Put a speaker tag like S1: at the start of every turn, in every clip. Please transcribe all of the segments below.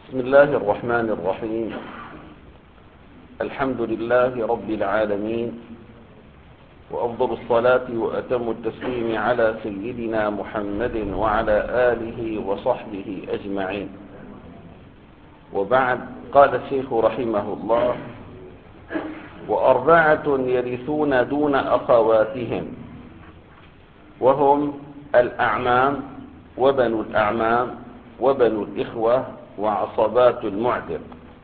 S1: بسم الله الرحمن الرحيم. الحمد لله رب العالمين، وأفضل الصلاة وأتم التسليم على سيدنا محمد وعلى آله وصحبه أجمعين. وبعد، قال الشيخ رحمه الله: وأربعة يرثون دون أخواتهم، وهم الأعمام وبنو الأعمام وبنو الإخوة وعصبات المعتق،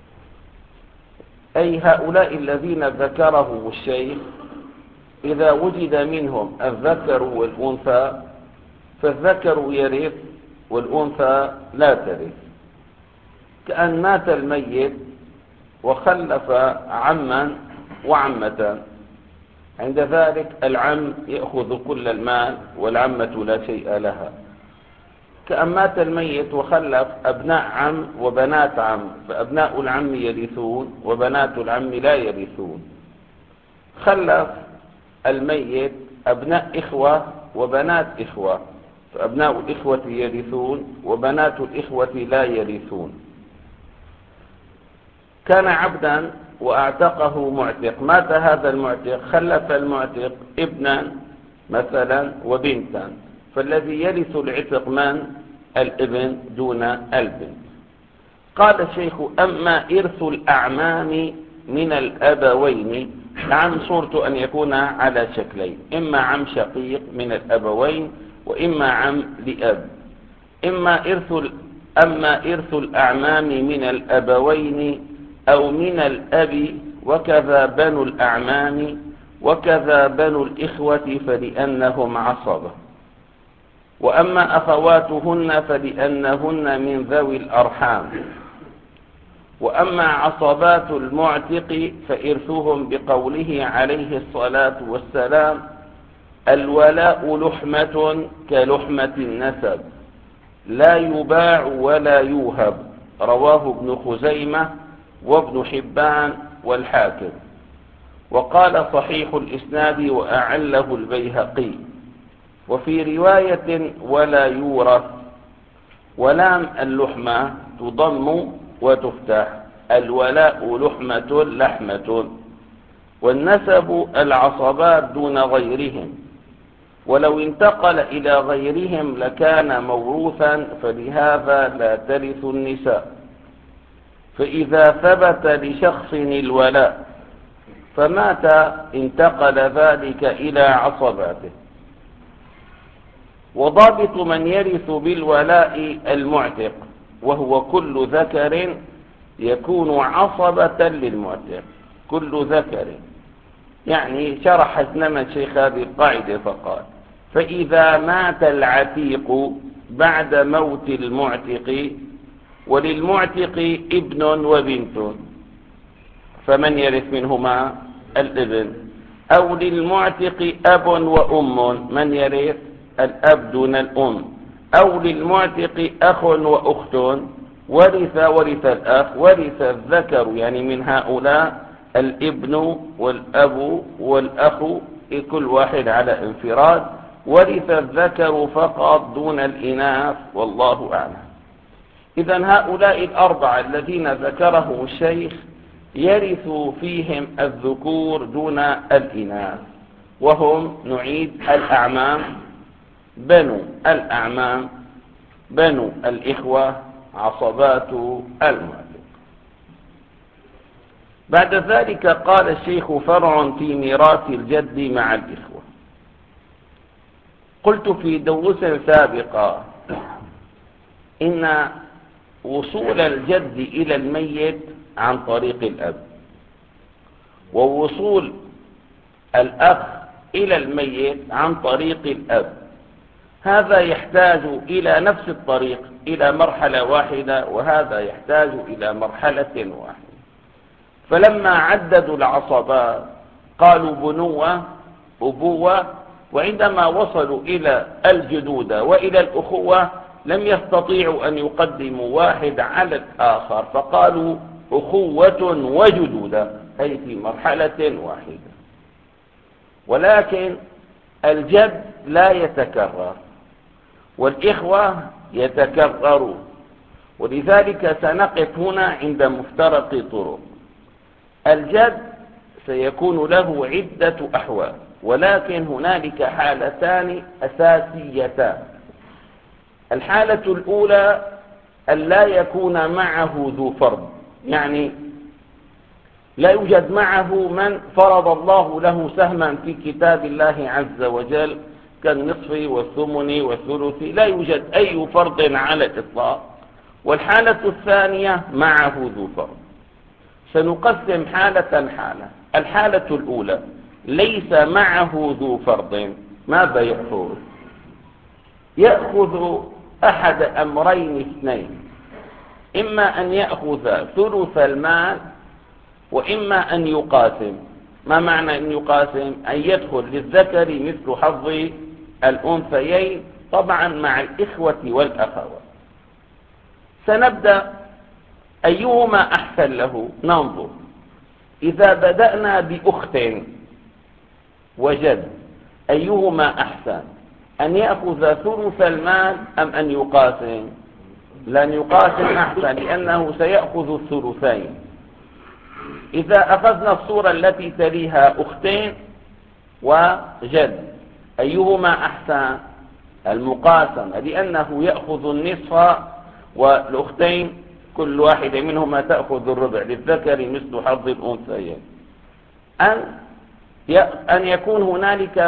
S1: أي هؤلاء الذين ذكرهم الشيخ إذا وجد منهم الذكر والأنثى فالذكر يرث والأنثى لا ترث، كأن مات الميت وخلف عما وعمة، عند ذلك العم يأخذ كل المال والعمة لا شيء لها. كأن مات الميت وخلف أبناء عم وبنات عم، فأبناء العم يرثون وبنات العم لا يرثون. خلف الميت أبناء إخوة وبنات إخوة، فأبناء الإخوة يرثون وبنات الإخوة لا يرثون. كان عبدا وأعتقه معتق، مات هذا المعتق، خلف المعتق ابنا مثلا وبنتا، فالذي يرث العتق من؟ الابن دون البنت. قال الشيخ: أما إرث الأعمام من الأبوين، العم صورته أن يكون على شكلين: إما عم شقيق من الأبوين وإما عم لأب. أما إرث الأعمام من الأبوين أو من الأب، وكذا بنو الأعمام وكذا بنو الإخوة فلأنهم عصبة. وأما أخواتهن فلأنهن من ذوي الأرحام. وأما عصبات المعتق فإرثهم بقوله عليه الصلاة والسلام: الولاء لحمة كلحمة النسب، لا يباع ولا يوهب. رواه ابن خزيمة وابن حبان والحاكم. وقال صحيح الإسناد وأعله البيهقي. وفي رواية: ولا يورث. ولام اللحمة تضم وتفتح، الولاء لحمة. والنسب العصبات دون غيرهم، ولو انتقل إلى غيرهم لكان موروثا، فلهذا لا ترث النساء. فإذا ثبت لشخص الولاء فمات انتقل ذلك إلى عصباته. وضابط من يرث بالولاء المعتق، وهو كل ذكر يكون عصبة للمعتق. كل ذكر، يعني شرح إنما الشيخ هذه القاعدة فقال: فإذا مات العتيق بعد موت المعتق وللمعتق ابن وبنت، فمن يرث منهما؟ الابن. أو للمعتق أب وأم، من يرث؟ الأب دون الأم. أو للمعتق أخ وأخت، ورث الأخ، ورث الذكر، يعني من هؤلاء الابن والأب والأخ كل واحد على انفراد، ورث الذكر فقط دون الإناث، والله أعلم. إذن هؤلاء الأربعة الذين ذكرهم الشيخ يرث فيهم الذكور دون الإناث، وهم نعيد: الأعمام، بنو الأعمام، بنو الإخوة، عصبات المعتق. بعد ذلك قال الشيخ: فرع في ميراث الجد مع الإخوة. قلت في دروس سابقة إن وصول الجد إلى الميت عن طريق الأب، ووصول الأخ إلى الميت عن طريق الأب، هذا يحتاج إلى نفس الطريق، إلى مرحلة واحدة، وهذا يحتاج إلى مرحلة واحدة. فلما عددوا العصبات قالوا بنوة، أبوة، وعندما وصلوا إلى الجدودة وإلى الأخوة لم يستطيعوا أن يقدموا واحد على الآخر، فقالوا أخوة وجدودة، أي في مرحلة واحدة. ولكن الجد لا يتكرر، والإخوة يتكررون، ولذلك سنقف هنا عند مفترق طرق. الجد سيكون له عدة أحوال، ولكن هنالك حالتان أساسيتان. الحالة الأولى أن لا يكون معه ذو فرض، يعني لا يوجد معه من فرض الله له سهما في كتاب الله عز وجل كالنصف والثمن والثلث، لا يوجد أي فرض على الإطلاق. والحالة الثانية معه ذو فرض. سنقسم حالة حالة. الحالة الأولى ليس معه ذو فرض، ماذا يأخذ؟ يأخذ أحد أمرين اثنين، إما أن يأخذ ثلث المال وإما أن يقاسم. ما معنى أن يقاسم؟ أن يدخل للذكر مثل حظ الأنثيين، طبعا مع الإخوة والأخوات. سنبدأ أيهما أحسن له. ننظر، إذا بدأنا بأخت وجد أيهما أحسن، أن يأخذ ثلث المال أم أن يقاسم؟ لن يقاسم أحسن، لأنه سيأخذ الثلثين. إذا أخذنا الصورة التي تليها أختين وجد أيهما أحسن؟ المقاسمة، لأنه يأخذ النصف والأختين كل واحدة منهما تأخذ الربع، للذكر مثل حظ الأنثيين. أن يكون هنالك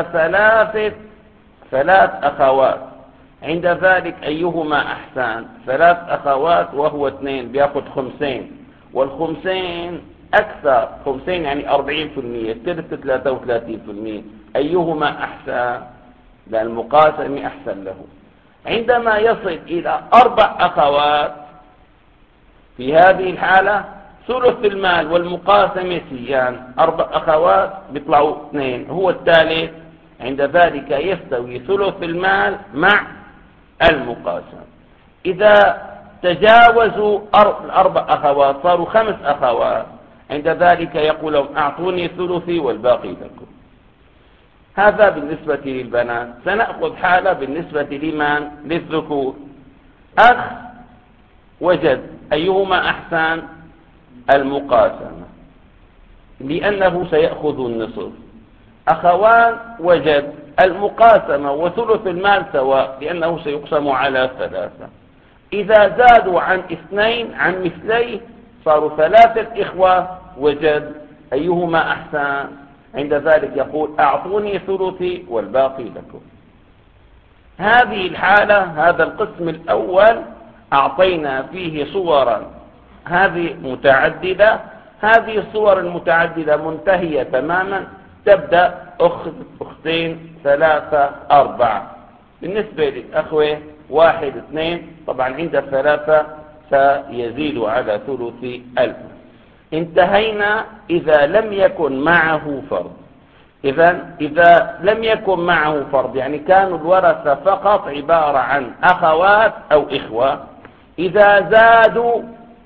S1: ثلاث أخوات، عند ذلك أيهما أحسن؟ 3 أخوات وهو 2 بيأخذ خمسين، والخمسين أكثر، خمسين يعني 40%، الثلث 33%. أيهما أحسن؟ لأن المقاسم أحسن له. عندما يصل إلى 4 أخوات، في هذه الحالة ثلث المال والمقاسمة سيان، 4 أخوات بيطلعوا 2، هو الثالث، عند ذلك يستوي ثلث المال مع المقاسمة. إذا تجاوزوا 4 أخوات صاروا 5 أخوات، عند ذلك يقول لهم أعطوني ثلثي والباقي لكم. هذا بالنسبة للبنات. سنأخذ حالة بالنسبة لمن؟ للذكور. أخ وجد أيهما أحسن؟ المقاسمة، لأنه سيأخذ النصف. أخوان وجد المقاسمة وثلث المال سواء، لأنه سيقسم على 3. إذا زادوا عن 2 عن مثليه صاروا 3 إخوة وجد أيهما أحسن؟ عند ذلك يقول أعطوني ثلثي والباقي لكم. هذه الحالة، هذا القسم الأول أعطينا فيه صورا هذه متعددة. هذه الصور المتعددة منتهية تماما، تبدأ أخت، أختين، 3، 4. بالنسبة للأخوة 1، 2، طبعا عند 3 سيزيد على ثلث 1000. انتهينا إذا لم يكن معه فرض. إذا لم يكن معه فرض يعني كانوا الورثة فقط عبارة عن أخوات أو إخوة، إذا زادوا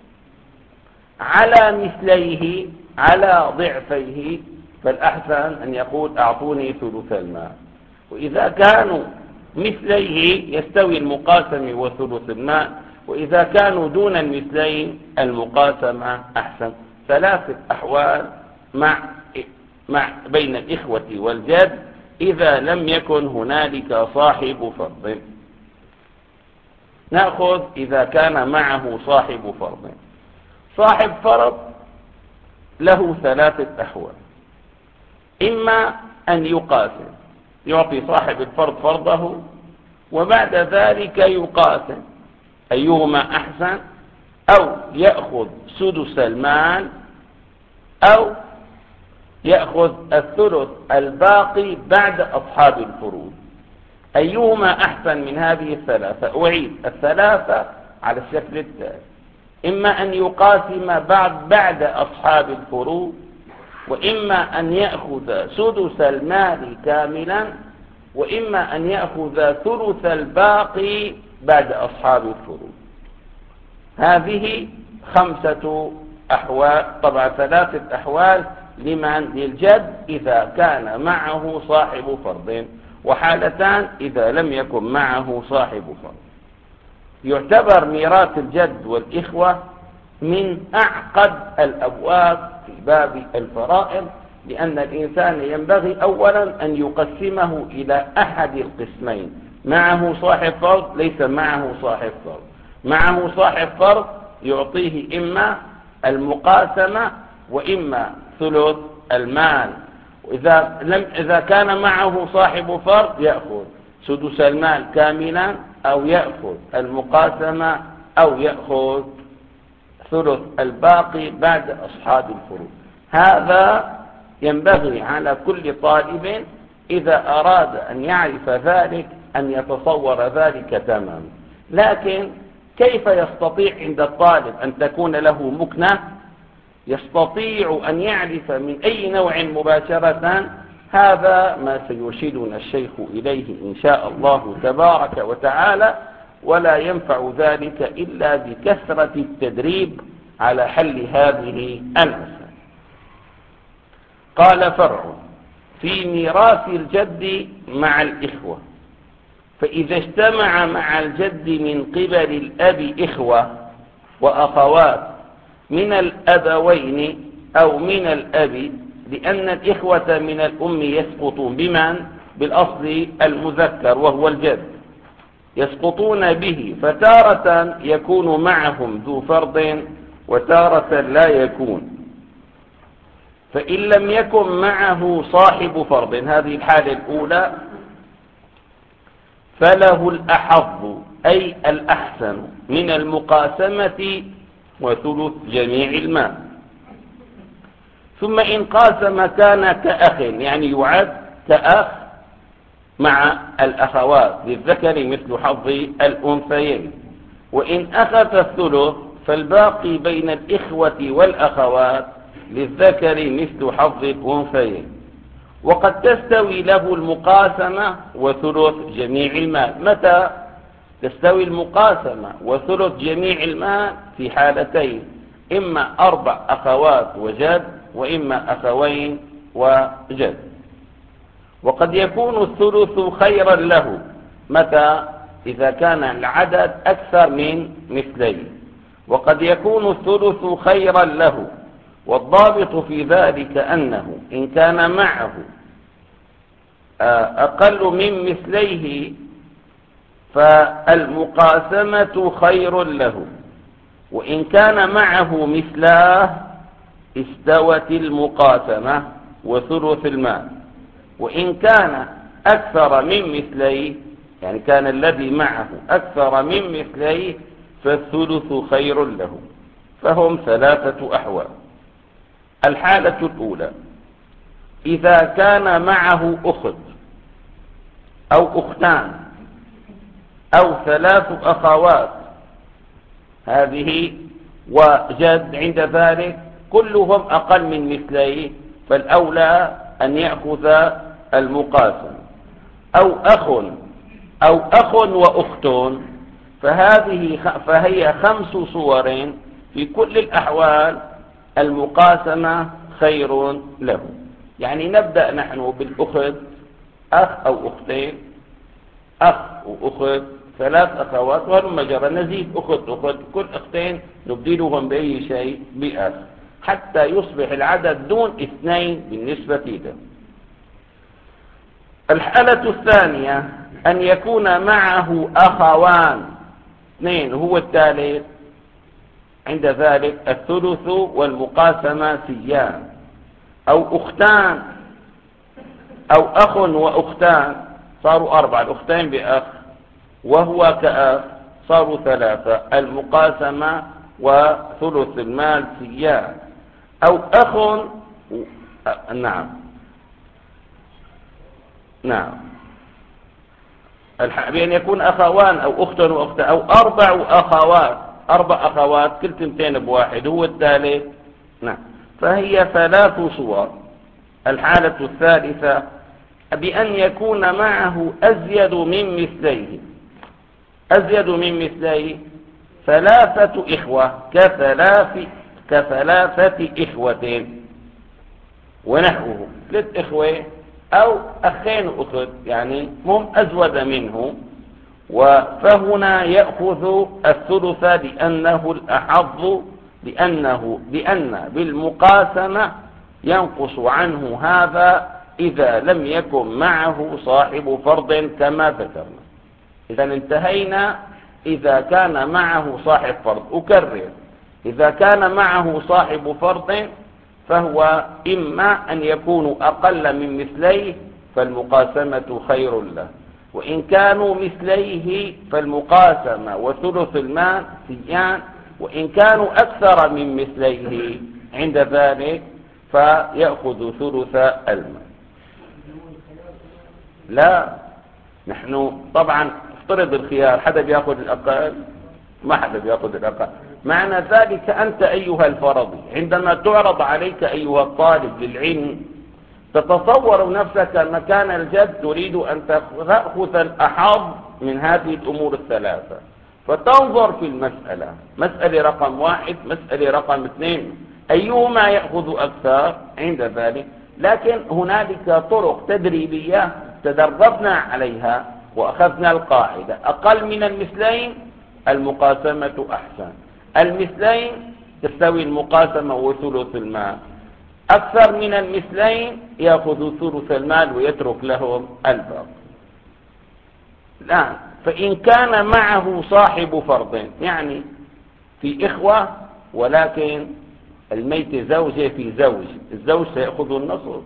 S1: على مثليه على ضعفيه فالأحسن أن يقول أعطوني ثلث المال. وإذا كانوا مثليه يستوي المقاسم وثلث المال، وإذا كانوا دون المثلين المقاسمة أحسن. 3 أحوال بين الإخوة والجد إذا لم يكن هنالك صاحب فرض. نأخذ إذا كان معه صاحب فرض. صاحب فرض له 3 أحوال، إما أن يقاسم، يعطي صاحب الفرض فرضه وبعد ذلك يقاسم أيهما أحسن، أو يأخذ سدس المال، أو يأخذ الثلث الباقي بعد أصحاب الفروض. أيهما أحسن من هذه ال3؟ أعيد 3 على الشكل التالي: إما أن يقاسم بعد أصحاب الفروض، وإما أن يأخذ سدس المال كاملا، وإما أن يأخذ ثلث الباقي بعد أصحاب الفروض. هذه 5 أحوال، طبعا 3 أحوال لمن؟ للجد إذا كان معه صاحب فرض، وحالتان إذا لم يكن معه صاحب فرض. يعتبر ميراث الجد والإخوة من أعقد الأبواب في باب الفرائض، لأن الإنسان ينبغي أولا أن يقسمه إلى أحد القسمين: معه صاحب فرض، ليس معه صاحب فرض. معه صاحب فرض يعطيه إما المقاسمة وإما ثلث المال. إذا كان معه صاحب فرض يأخذ سدس المال كاملا، أو يأخذ المقاسمة، أو يأخذ ثلث الباقي بعد أصحاب الفروض. هذا ينبغي على كل طالب إذا أراد أن يعرف ذلك أن يتصور ذلك تماما. لكن كيف يستطيع عند الطالب أن تكون له مكنة؟ يستطيع أن يعرف من أي نوع مباشرة. هذا ما سيرشدنا الشيخ إليه إن شاء الله تبارك وتعالى، ولا ينفع ذلك إلا بكثرة التدريب على حل هذه المسائل. قال: فرع في ميراث الجد مع الإخوة. فإذا اجتمع مع الجد من قبل الأب إخوة وأخوات من الأبوين أو من الأب، لأن الإخوة من الأم يسقطون بمن؟ بالأصل المذكر وهو الجد، يسقطون به، فتارة يكون معهم ذو فرض وتارة لا يكون. فإن لم يكن معه صاحب فرض، هذه الحالة الأولى، فله الأحظ أي الأحسن من المقاسمة وثلث جميع المال. ثم إن قاسم كان كأخ، يعني يعد كأخ مع الأخوات، للذكر مثل حظ الأنثيين. وإن أخذ الثلث فالباقي بين الإخوة والأخوات، للذكر مثل حظ الأنثيين. وقد تستوي له المقاسمة وثلث جميع المال. متى تستوي المقاسمة وثلث جميع المال؟ في حالتين: إما 4 أخوات وجد، وإما أخوين وجد. وقد يكون الثلث خيرا له. متى؟ إذا كان العدد أكثر من مثلين. وقد يكون الثلث خيرا له، والضابط في ذلك أنه إن كان معه أقل من مثليه فالمقاسمة خير له، وإن كان معه مثلاه استوت المقاسمة وثلث المال. وإن كان أكثر من مثليه، يعني كان الذي معه أكثر من مثليه، فالثلث خير له. فهم 3 أحوال. الحالة الأولى: إذا كان معه أخت أو أختان أو 3 أخوات، هذه وجد عند ذلك كلهم أقل من مثليه، فالأولى أن يأخذ المقاسم. أو أخ وأخت، فهي 5 صور، في كل الأحوال المقاسمة خير له. يعني نبدأ نحن بالأخت، أخ أو أختين، أخ وأخت، 3 أخوات، وهلما جرى، نزيد أخت، كل أختين نبدلهم بأي شيء بأخ، حتى يصبح العدد دون 2 بالنسبة له. الحالة الثانية: أن يكون معه أخوان 2 هو الثالث، عند ذلك الثلث والمقاسمة سيان. أو أختان، أو أخ وأختان، صاروا 4، الأختين بأخ وهو كأخ، صاروا 3، المقاسمة وثلث المال سيان. أو أخ، نعم بأن يكون أخوان أو أخت وأختان، أو 4 أخوات، 4 أخوات كل 2 بواحد هو الثالث، نعم، فهي 3 صور. الحالة الثالثة: بأن يكون معه أزيد من مثليه 3 إخوة كثلاثة إخوة ونحوه، 3 إخوة أو أخين وأخت، يعني هم أزود منه، فهنا يأخذ الثلث لأنه الأحظ، لأن بالمقاسمة ينقص عنه هذا إذا لم يكن معه صاحب فرض كما ذكرنا. إذا انتهينا إذا كان معه صاحب فرض. أكرر، إذا كان معه صاحب فرض فهو إما أن يكون أقل من مثليه فالمقاسمة خير له، وإن كانوا مثليه فالمقاسمة وثلث المال سيان، وإن كانوا أكثر من مثليه عند ذلك فيأخذ ثلث المال. لا، نحن طبعا افترض الخيار، حدا بياخذ الأقل؟ ما حدا بياخذ الأقل. معنى ذلك أنت أيها الفرضي عندما تعرض عليك أيها الطالب للعلم تتصور نفسك مكان الجد، تريد أن تأخذ الأحظ من هذه الأمور الثلاثة، فتنظر في المسألة، مسألة رقم 1، مسألة رقم 2، أيهما يأخذ أكثر عند ذلك. لكن هنالك طرق تدريبية تدربنا عليها وأخذنا القاعدة: أقل من المثلين المقاسمة أحسن، المثلين تستوي المقاسمة وثلث المال، أكثر من المثلين يأخذ ثلث المال ويترك لهم الباقي. الآن فإن كان معه صاحب فرض، يعني في إخوة ولكن الميت زوجة في زوج، الزوج سيأخذ النصف،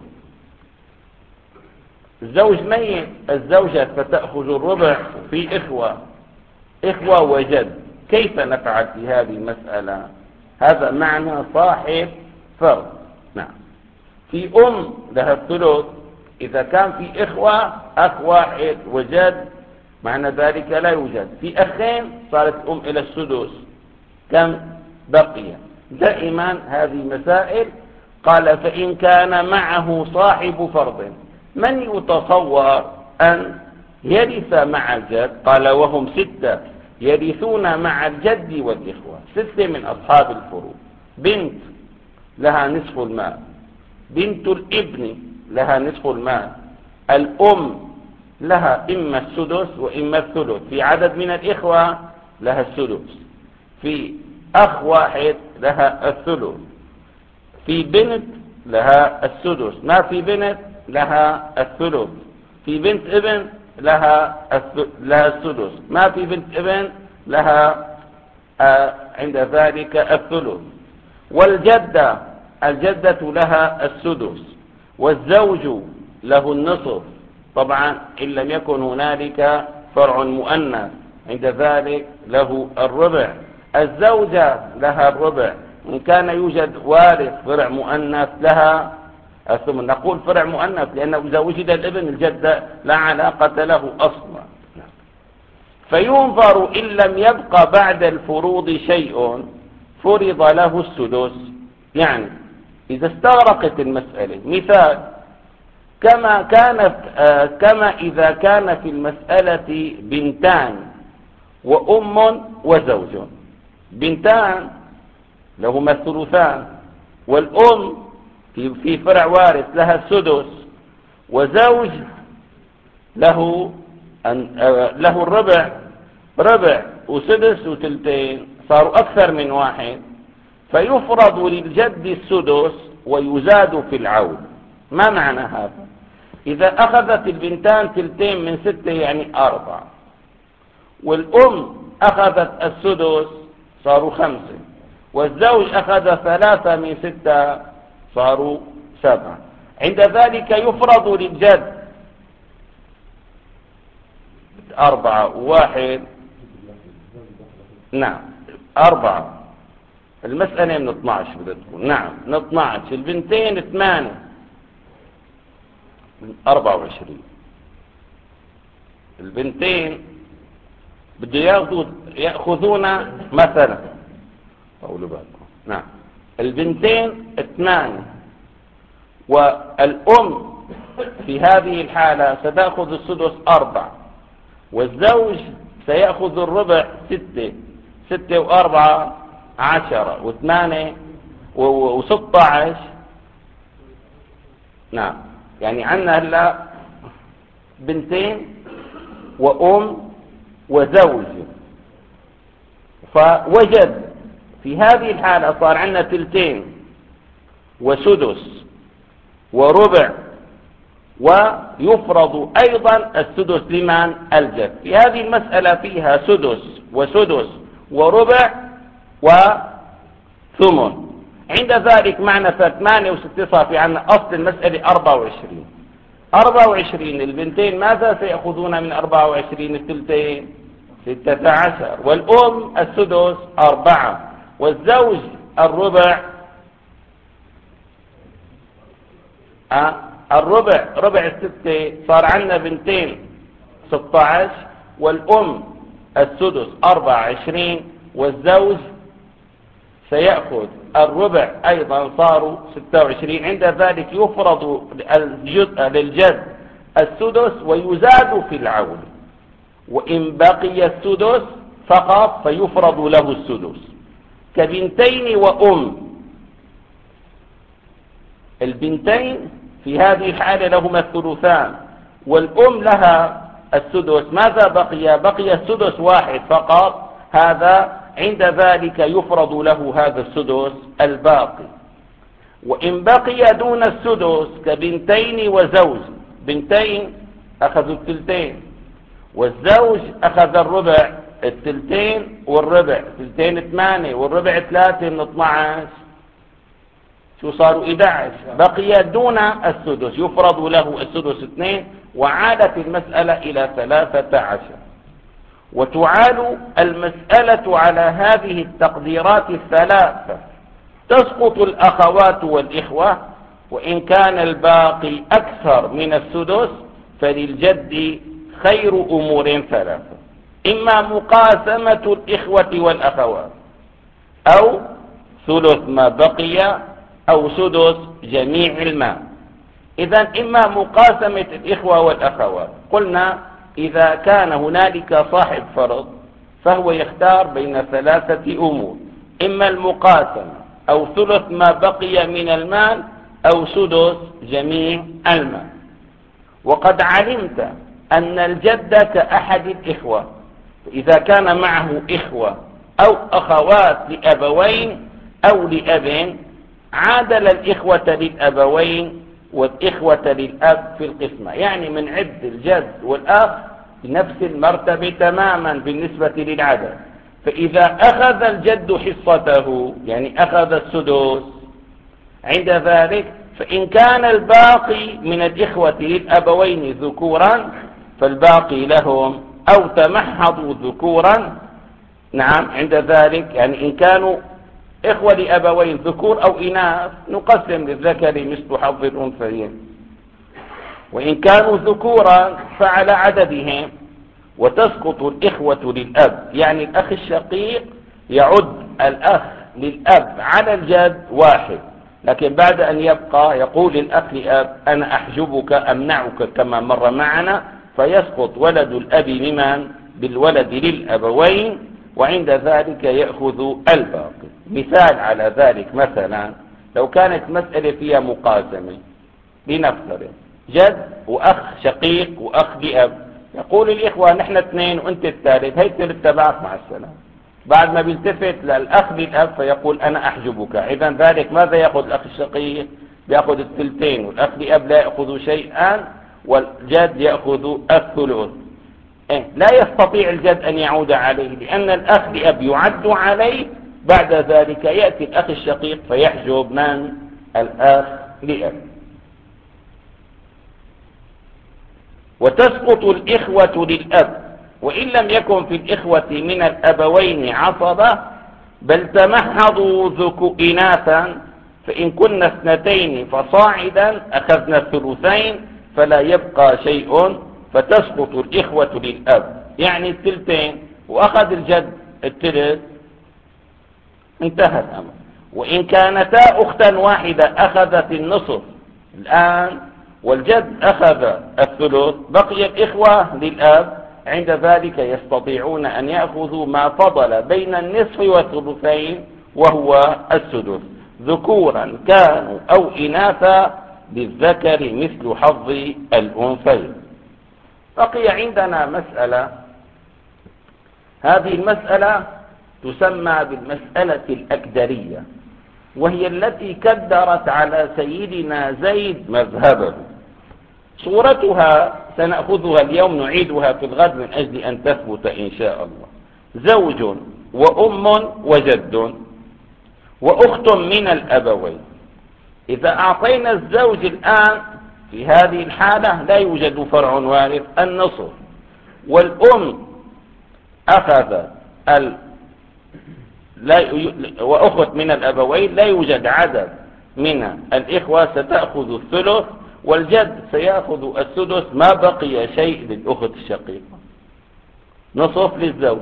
S1: الزوج ميت، الزوجة فتأخذ الربع، في إخوة وجد. كيف نفعل في هذه المسألة؟ هذا معنى صاحب فرض. نعم. في لها الثلث، إذا كان في إخوة، أخ واحد وجد، معنى ذلك لا يوجد. في أخين صارت إلى السدس، كم بقي؟ دائما هذه مسائل. قال: فإن كان معه صاحب فرض، من يتصور أن يرث مع الجد؟ قال: وهم 6 يرثون مع الجد والإخوة، 6 من أصحاب الفروض. بنت لها نصف المال، بنت الابن لها نصف المال، الأم لها إما السدس وإما الثلث، في عدد من الإخوة لها السدس، في أخ واحد لها الثلث، في بنت لها السدس، ما في بنت لها الثلث، في بنت ابن لها السدس، ما في بنت ابن لها عند ذلك الثلث. والجدة، الجدة لها السدس، والزوج له النصف، طبعا إن لم يكن هنالك فرع مؤنث عند ذلك له الربع، الزوجة لها الربع، إن كان يوجد وارث فرع مؤنث لها الثمن. نقول فرع مؤنث لأنه إذا وجد الابن الجدة لا علاقة له أصلا. فينظر إن لم يبق بعد الفروض شيء فرض له السدس. يعني إذا استغرقت المسألة، مثال كما إذا كان في المسألة بنتان وأم وزوج، بنتان لهما الثلثان، والأم في فرع وارث لها السدس، وزوج له الربع، ربع وسدس وثلثين، صاروا أكثر من واحد، فيفرض للجد السدس ويزاد في العود. ما معنى هذا؟ إذا أخذت البنتان ثلثين من 6 يعني 4، والأم أخذت السدس صاروا 5، والزوج أخذ 3 من 6 صاروا 7. عند ذلك يفرض للجد 4 و1، نعم 4. المسألة من 12 بدها تكون، نعم من 12. البنتين 8 من 24. البنتين بده يأخذون مثلا، قولوا بالكم، نعم البنتين 8، والأم في هذه الحالة ستأخذ السدس 4، والزوج سيأخذ الربع 6، 6 و4 10، و8 و16. نعم، يعني عندنا هلا بنتين وأم وزوج، فوجد في هذه الحالة صار عندنا ثلثين وسدس وربع، ويفرض أيضا السدس لمن؟ الجد. في هذه المسألة فيها سدس وسدس وربع وثمن. عند ذلك معنى 8 و6 صار في عندنا أصل المسألة 24. 24 البنتين ماذا سيأخذون من 24 الثلثين؟ 16. والأم السدس 4، والزوج الربع ربع 6، صار عندنا بنتين 16، والأم السدس 24، والزوج سيأخذ الربع أيضا صاروا 26. عند ذلك يفرض للجد السدس ويزاد في العول، وإن بقي السدس فقط فيفرض له السدس. كبنتين وأم، البنتين في هذه الحالة لهما الثلثان، والأم لها السدس. ماذا بقي؟ بقي السدس واحد فقط، هذا عند ذلك يفرض له هذا السدس الباقي. وإن بقي دون السدس كبنتين وزوج، بنتين أخذوا الثلثين، والزوج أخذ الربع، الثلثين والربع، ثلثين 8 والربع 3 من 12 شو صاروا 11. بقي دون السدس يفرض له السدس 2، وعادت المسألة إلى 13. وتعال المسألة على هذه التقديرات الثلاثة. تسقط الأخوات والإخوة، وإن كان الباقي أكثر من السدس فللجد خير أمور ثلاثة: إما مقاسمة الإخوة والأخوات، أو ثلث ما بقي، أو سدس جميع المال. إذن إما مقاسمة الإخوة والأخوات، قلنا إذا كان هنالك صاحب فرض فهو يختار بين 3 أمور: إما المقاسمة، أو ثلث ما بقي من المال، أو سدس جميع المال. وقد علمت أن الجد كأحد الإخوة، إذا كان معه إخوة أو أخوات لأبوين أو لأب عادل الإخوة للأبوين والإخوة للأب في القسمة، يعني من عد الجد والأخ نفس المرتبة تماما بالنسبة للعدد. فإذا أخذ الجد حصته يعني أخذ السدس، عند ذلك فإن كان الباقي من الإخوة للأبوين ذكورا فالباقي لهم، أو تمحضوا ذكورا. نعم، عند ذلك يعني إن كانوا إخوة لأبوين ذكور أو إناث نقسم للذكر مثل حظ الأنثيين، وإن كانوا ذكورا فعلى عددهم. وتسقط الإخوة للأب، يعني الأخ الشقيق يعد الأخ للأب على الجد 1، لكن بعد أن يبقى يقول الأخ لأب أنا أحجبك أمنعك كما مر معنا، فيسقط ولد الأب ممن بالولد للأبوين، وعند ذلك يأخذ الباقي. مثال على ذلك مثلا لو كانت مسألة فيها مقاسمة، لنفترض جد وأخ شقيق وأخ لأب، يقول الإخوة نحن 2 وأنت الثالث، هي الثلث تبعك مع السلامة. بعد ما بيلتفت للأخ للأب فيقول أنا أحجبك، إذن ذلك ماذا يأخذ الأخ الشقيق؟ يأخذ الثلثين، والأخ لأب لا يأخذ شيئا، والجد يأخذ الثلث. لا يستطيع الجد أن يعود عليه، لأن الأخ لأب يعد عليه. بعد ذلك يأتي الأخ الشقيق فيحجب من؟ الأخ لأب. وتسقط الإخوة للأب، وإن لم يكن في الإخوة من الأبوين عصبة بل تمحضوا إناثا، فإن كنا 2 فصاعدا أخذنا الثلثين فلا يبقى شيء، فتسقط الإخوة للأب، يعني الثلثين، وأخذ الجد الثلث، انتهى الأمر. وإن كانتا أختا واحدة أخذت النصف الآن، والجد أخذ الثلث، بقي الإخوة للأب، عند ذلك يستطيعون أن يأخذوا ما فضل بين النصف والثلثين وهو السدس، ذكورا كانوا أو إناثا، للذكر مثل حظ الأنثيين. بقي عندنا مسألة هذه المسألة تسمى بالمسألة الأكدرية، وهي التي كدرت على سيدنا زيد مذهبه. صورتها سنأخذها اليوم، نعيدها في الغد من أجل أن تثبت إن شاء الله. زوج وأم وجد وأخت من الأبوين. إذا أعطينا الزوج الآن في هذه الحالة لا يوجد فرع وارث، النصف. والأم أخذت وأخت من الأبوين لا يوجد عدد من الإخوة، ستأخذ الثلث. والجد سيأخذ السدس ما بقي شيء للأخت الشقيقة. نصف للزوج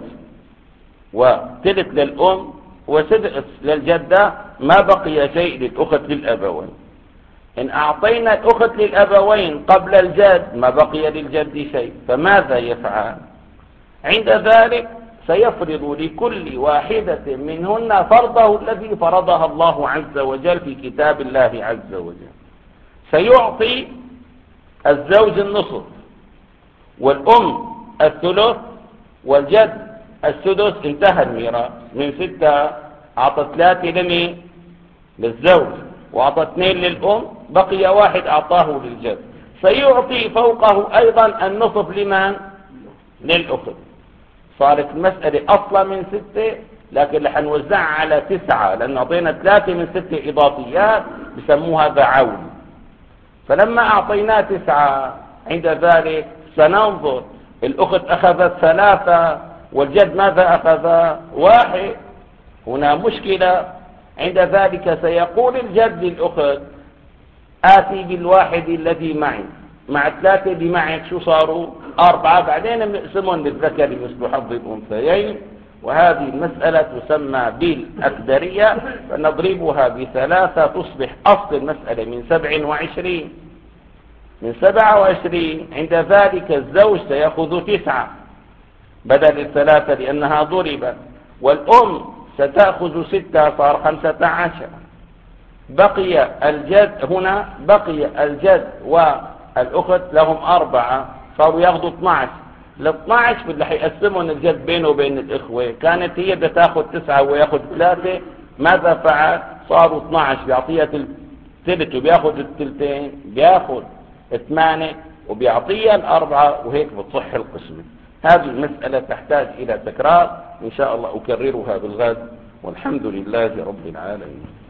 S1: وثلث للأم وسدس للجدة، ما بقي شيء للأخت للأبوين. إن أعطينا الأخت للأبوين قبل الجد ما بقي للجد شيء، فماذا يفعل؟ عند ذلك سيفرض لكل واحدة منهن فرضه الذي فرضها الله عز وجل في كتاب الله عز وجل. سيعطي الزوج النصف والأم الثلث والجد السدس. انتهى الميراث. من 6 أعطى 3 لمين؟ للزوج، وأعطى 2 للأم، بقي 1 أعطاه للجد. سيعطي فوقه أيضا النصف لمن؟ للأخت. صارت المسألة أصلا من 6، لكن رح نوزعها على 9، لأن أعطينا 3 من 6 إضافيات بسموها بعول. فلما أعطيناه 9 عند ذلك سننظر الأخت أخذت 3 والجد ماذا أخذ؟ 1. هنا مشكلة. عند ذلك سيقول الجد للأخت آتي بالواحد الذي معي مع 3 اللي معك، شو صاروا؟ 4. بعدين بنقسمهم للذكر مثل حظ الأنثيين. وهذه المسألة تسمى بالأكدرية، فنضربها ب3 تصبح أصل المسألة من 27. من 27 عند ذلك الزوج سيأخذ 9 بدل 3 لأنها ضربت، والأم ستأخذ 6 صار 15. بقي الجد، هنا بقي الجد والأخت لهم 4 صاروا ياخذوا 12. ال 12 اللي حيقسمهم الجد بينه وبين الإخوة، كانت هي بدها تاخذ 9 وياخذ 3. ماذا فعل؟ صاروا 12، بيعطيها ثلث وبياخذ الثلثين، بياخذ 8 وبيعطيها 4، وهيك بتصح القسمة. هذه المسألة تحتاج إلى تكرار إن شاء الله، أكررها بالغد، والحمد لله رب العالمين.